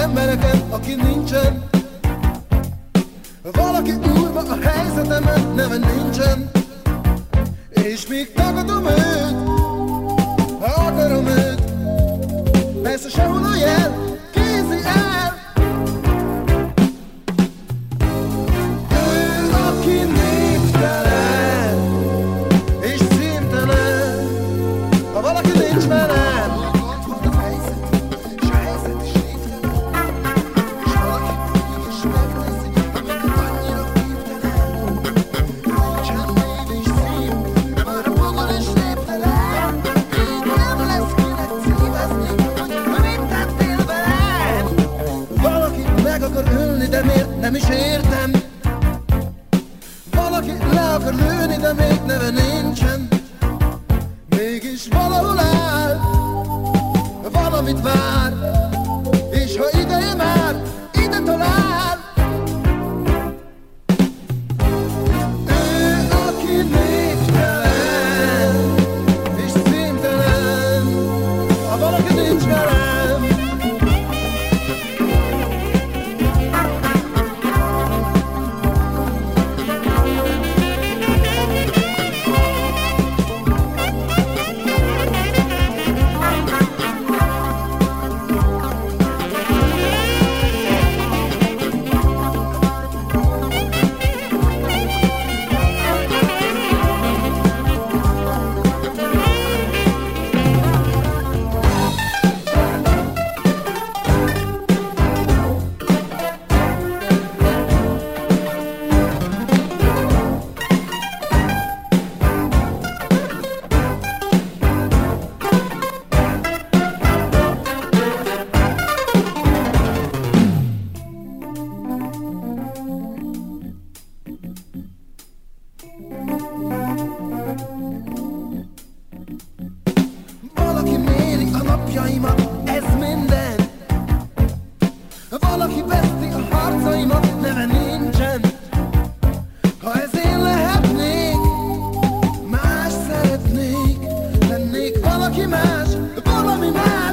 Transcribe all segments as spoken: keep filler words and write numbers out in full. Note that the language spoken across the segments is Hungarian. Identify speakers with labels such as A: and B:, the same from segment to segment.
A: embereken, aki nincsen. Valaki úrva a helyzetemen, neve nincsen. És még tagadom őt, ha akarom őt. Persze sehol a jel, kézi el. Ő, aki névtelen és címtelen. Ha valaki nincs velem, volt a helyzet, s a helyzet is névtelen. S valaki mégis megteszi, amikor annyira képtelen. Nincsen név és cím, már a maga is névtelen. Így nem lesz kinek címezni, hogy mit tettél velem. Valaki meg akar ölni, de miért nem is értem. Valaki le akar lőni, de még neve nincsen. Mégis valahol áll, valamit vár, és ha ideje már, ide talál. Ő, aki névtelen és címtelen, ha valaki nincs velem. Valaki méri a napjaimat, ez minden. Valaki veszti a harcaimat, neve nincsen. Ha ez én lehetnék, más szeretnék. Lennék valaki más, valami más.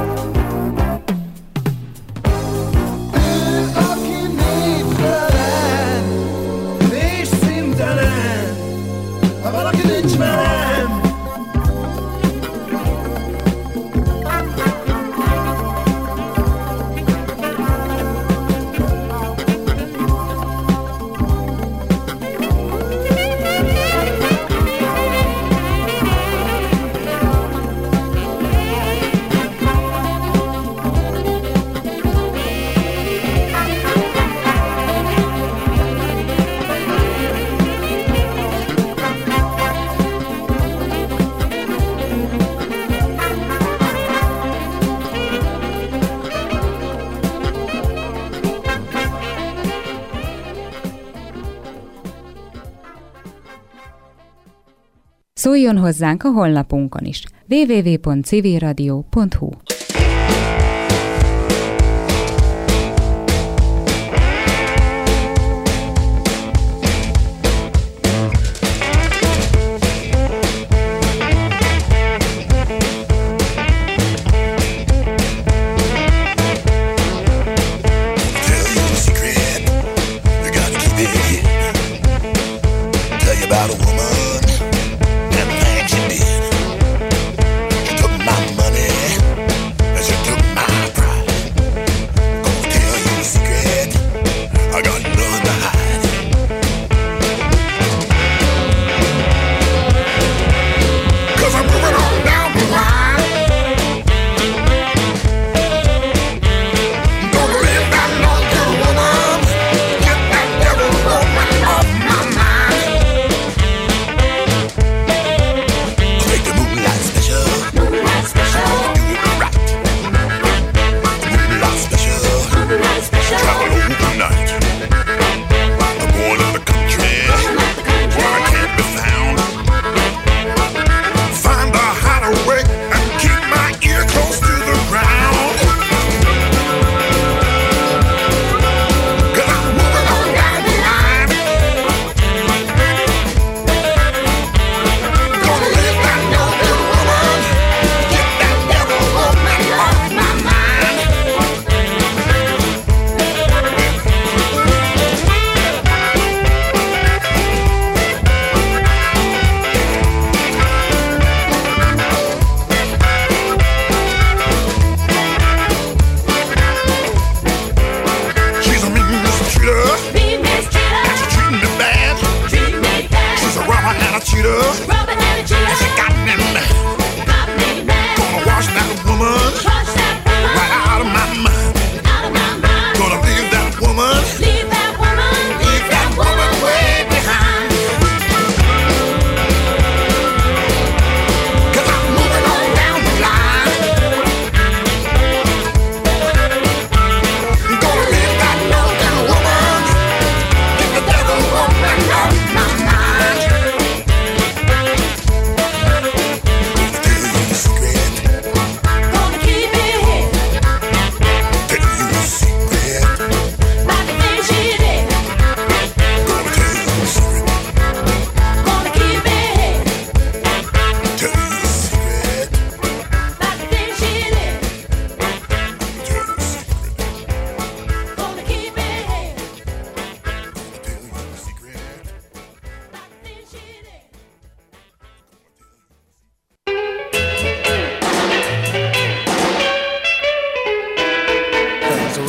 A: Ő, aki névtelen és színtelen, ha valaki nincs velem.
B: Szóljon hozzánk a honlapunkon is. double-u double-u double-u pont civil radio pont hu.
C: About a woman and the things she did. She took my money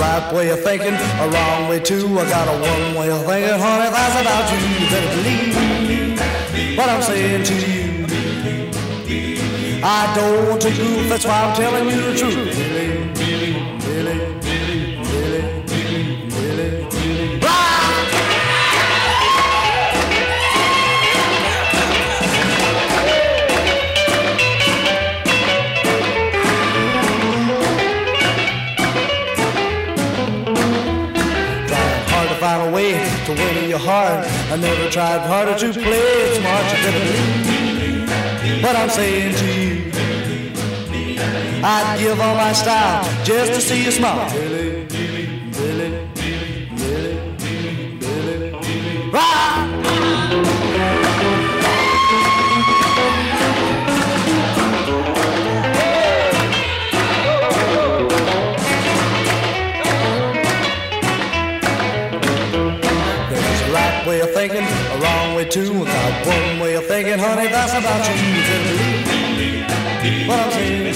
A: right way of thinking, a wrong way too. I got a one way of thinking, honey, that's about you. You better believe what I'm saying to you. I don't want to goof, that's why I'm telling you the truth. Really, really, really, really, really. Find a way to win your heart. I never tried harder to play it smart. You better believe what I'm saying to you. I'd give all my style just to see you smile. Really, really, really, really, rock! Way of thinking, a wrong way too. Got one way of thinking, honey, that's about you. You better believe what I'm saying.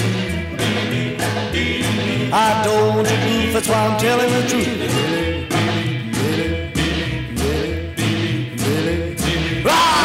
A: I don't want to goof, that's why I'm telling the truth. Really, really, really, really, rock!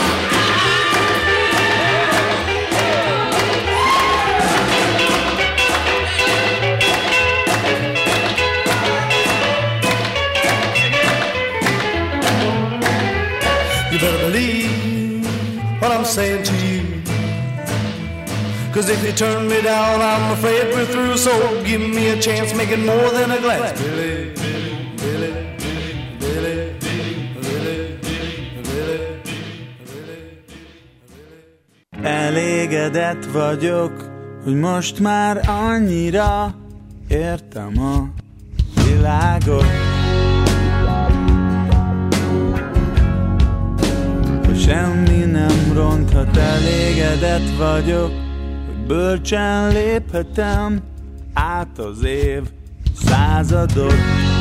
A: You better believe what I'm saying to you. Cause if you turn me down, I'm afraid we're through. So give me a chance, make it more than a glance. Really, really, really, really, really, really.
C: Elégedett vagyok, hogy most már annyira értem a világot, semmi nem ronthat. Elégedett vagyok, hogy bölcsen léphetem át az év századot,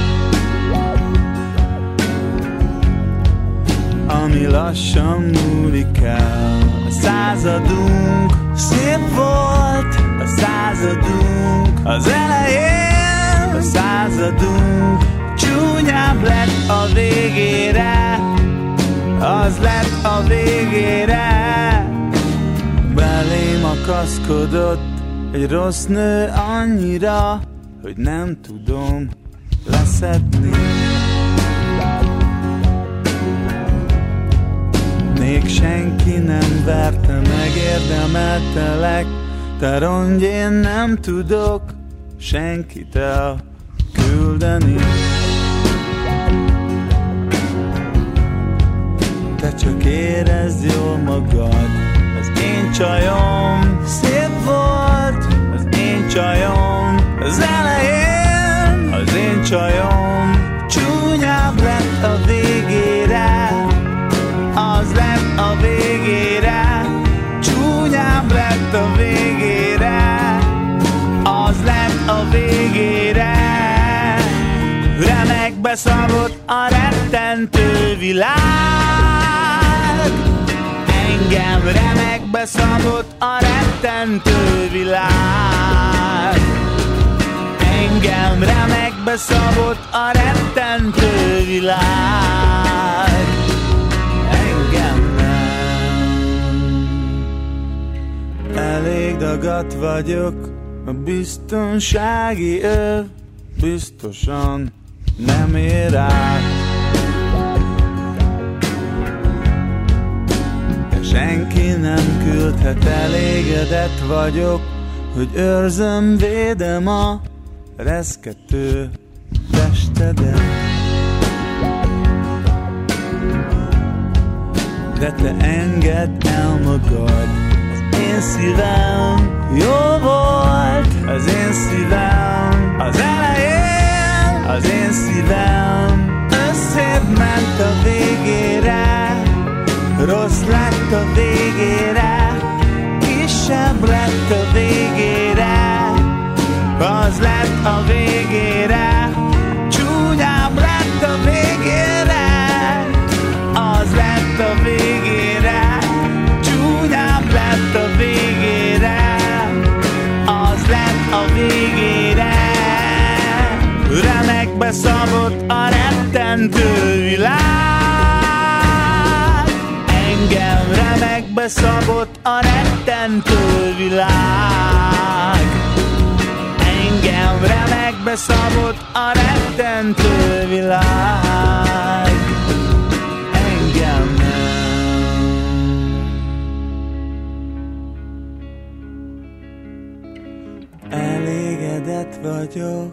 C: ami lassan múlik el. A századunk szép volt, a századunk az elején, a századunk csúnyább lett a végére, az lett a végére. Belém akaszkodott egy rossz nő annyira, hogy nem tudom leszedni. Még senki nem verte, megérdemeltelek, de rongy én nem tudok senkit elküldeni. Te csak érezd jól magad, az én csajom szép volt, az én csajom az elején, az én csajom csúnyább lett a végére, az lett a végére, csúnyább lett a végére, az lett a végére. Remekbe szabott a rettentő világ, engem remekbe szabott a rettentő világ, engem remekbe szabott a rettentő világ, engem nem. Elég dagadt vagyok, a biztonsági öv biztosan nem ér át. De senki nem küldhet, elégedett vagyok, hogy őrzöm, védem a reszkető testedet. De te engedd el magad, az én szívem jó volt, az én szívem az elején, az én szívem összébb ment a végére, rossz lett a végére, kisebb lett a végére, az lett a végére, csúnyább lett a végére, az lett a végére, csúnyább lett a végére, az lett a végére. Remek remekbe szabott a rettentő világ. Engem remekbe szabott a rettentő világ. Engem remekbe szabott a rettentő világ. Engem nem. Elégedett vagyok.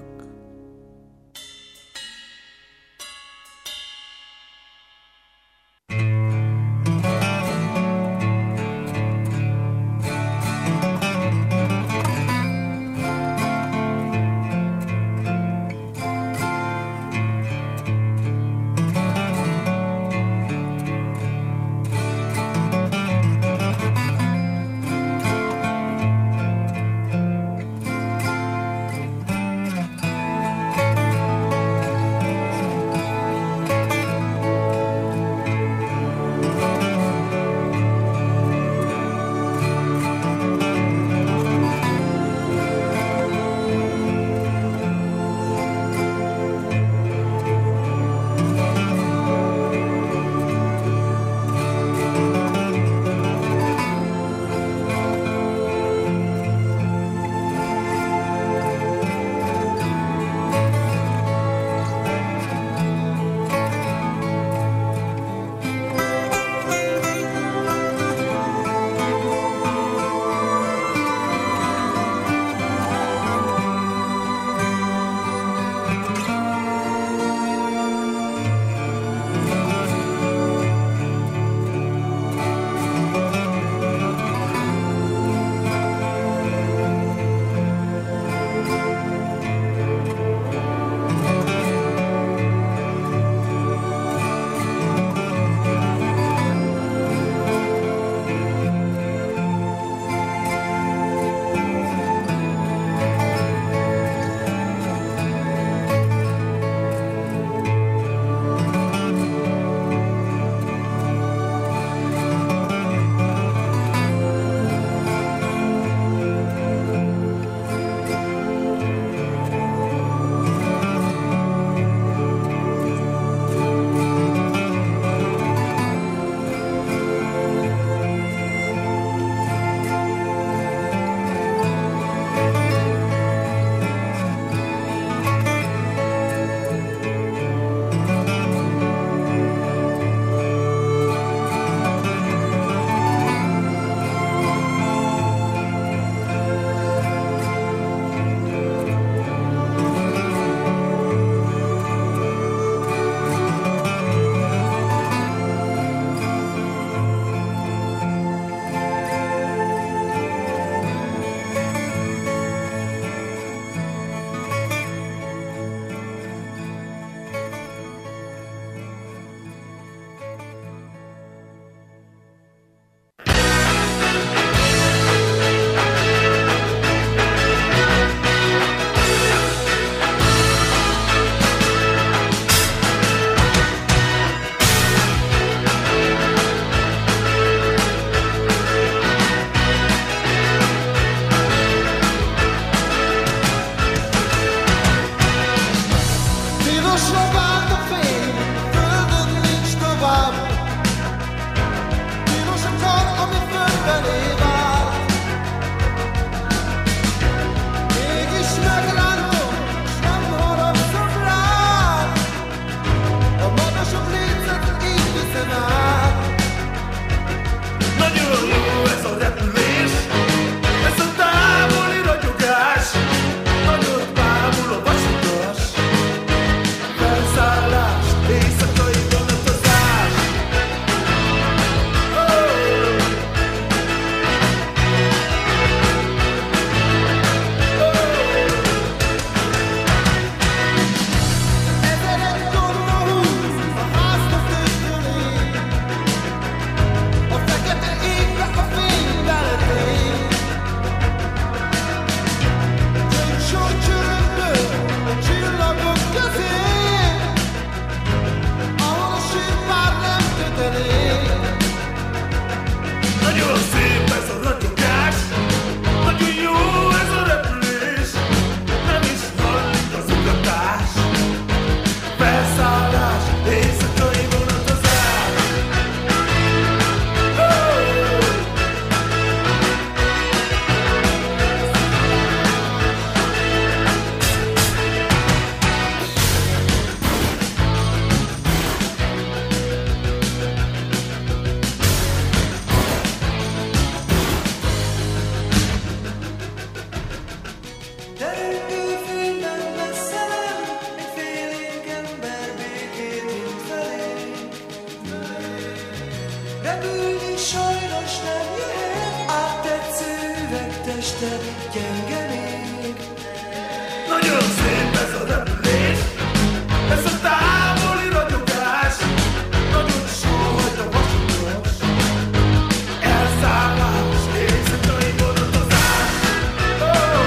A: repülni sajnos nem jöhet, áttetsző üvegteste gyenge még.
D: Nagyon szép ez a repülés, ez a távoli ragyogás, nagyon sóhajt a vasutas, elszállás, éjszakai vonatozás. Oh!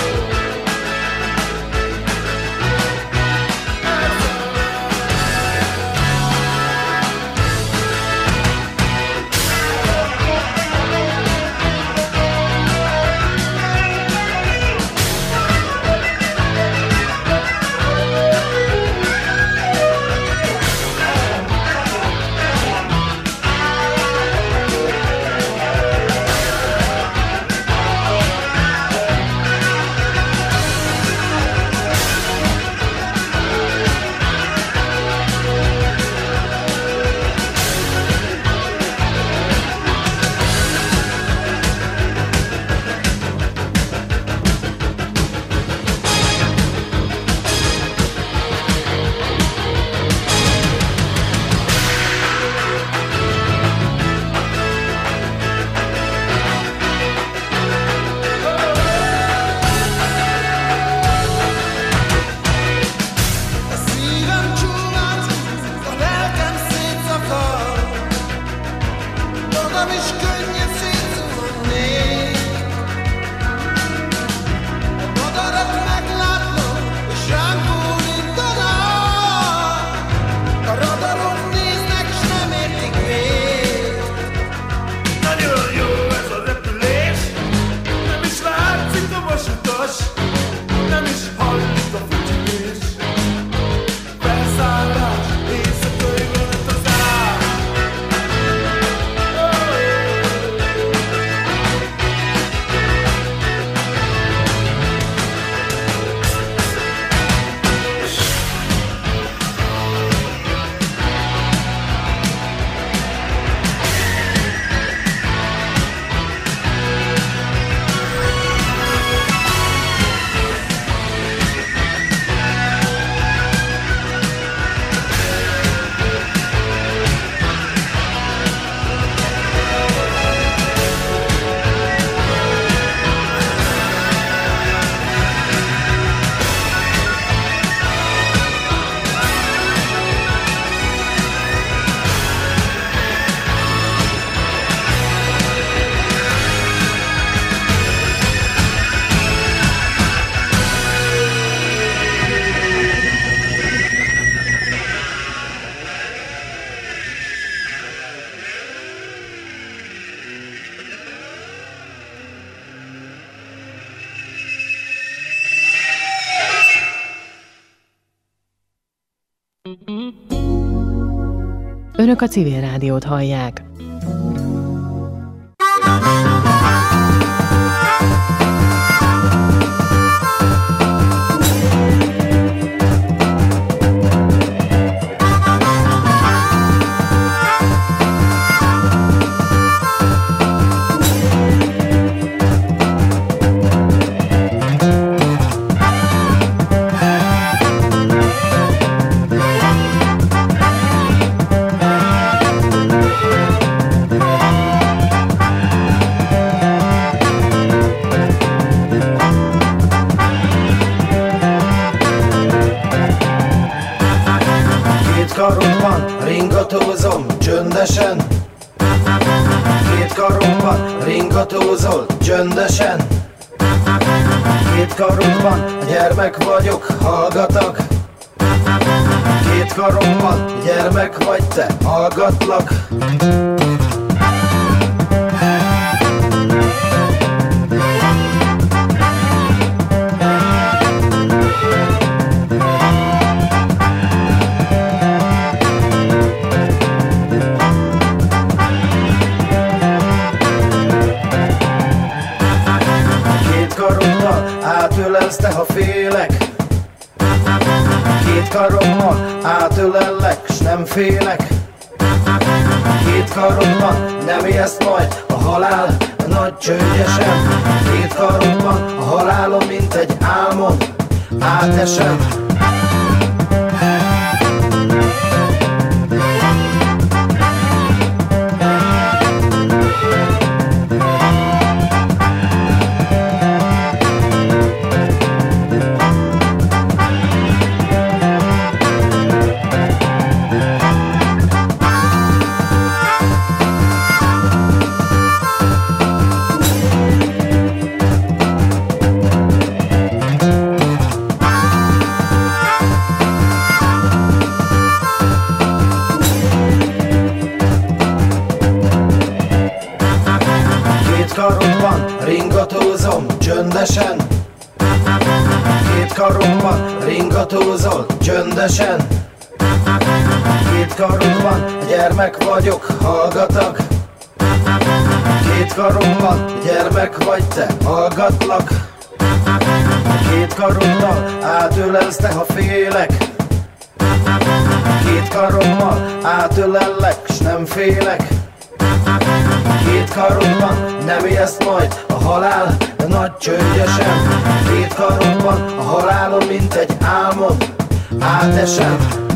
E: Önök a Civil Rádiót hallják.
F: karomban ringatózom csöndesen. Két karomban ringatózol csöndesen. Két karomban gyermek vagyok, hallgatlak. Két karomban gyermek vagy te, hallgatlak. Átölelsz te, ha félek. Két karommal átölellek, s nem félek. Két karomban nem ijeszt majd a halál nagy csődjesen. Két karomban a halálom, mint egy álmon átesem. csendesen. Két karomban ringatózol, csöndesen. Két karod van, gyermek vagyok, hallgatlak. Két karomban, gyermek vagy te, hallgatlak. Két karoddal átölelsz te, ha félek. Két karommal átölellek, s nem félek. Két karodban nem ijeszt majd a halál, de nagy csődjesen. Két karodban a halálom, mint egy álmon átesem.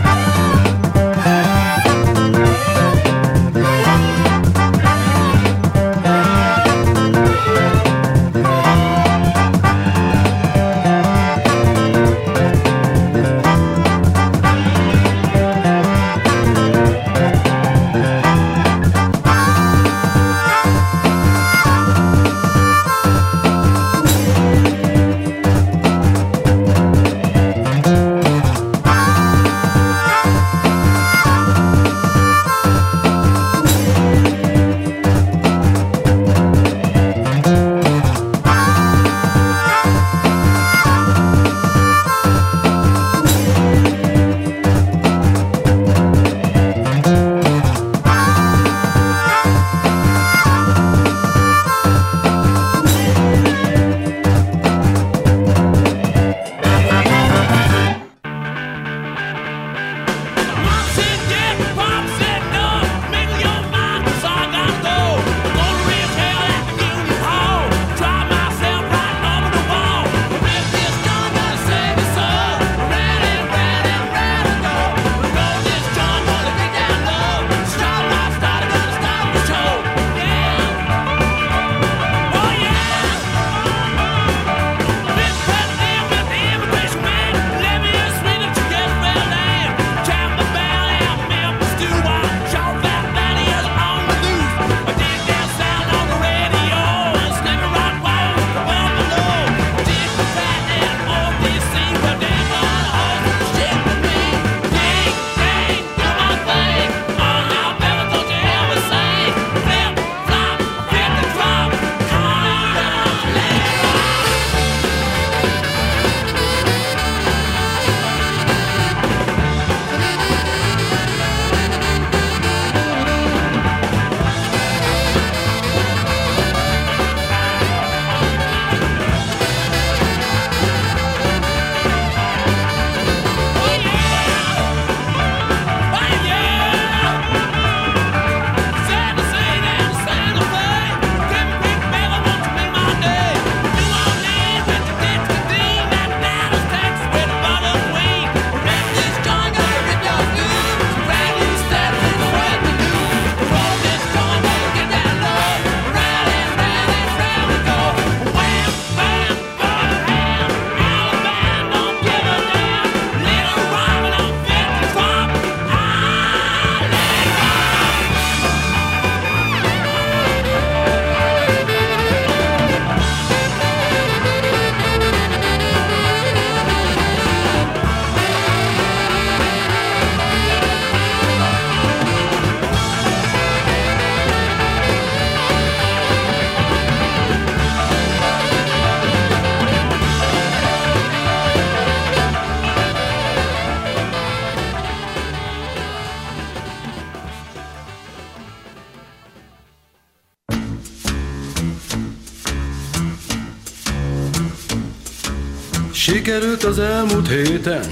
G: Sikerült az elmúlt héten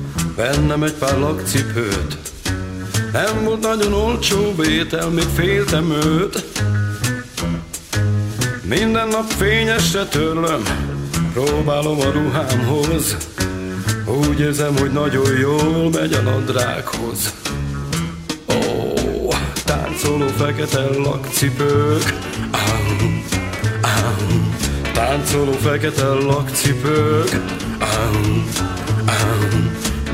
G: vennem egy pár lakcipőt. Nem volt nagyon olcsó étel, még féltem őt. Minden nap fényesre törlöm, próbálom a ruhámhoz. Úgy érzem, hogy nagyon jól megy a nadrághoz. Ó, táncoló fekete lakcipők, ám, ám. Táncoló fekete lakcipők, ám, ám.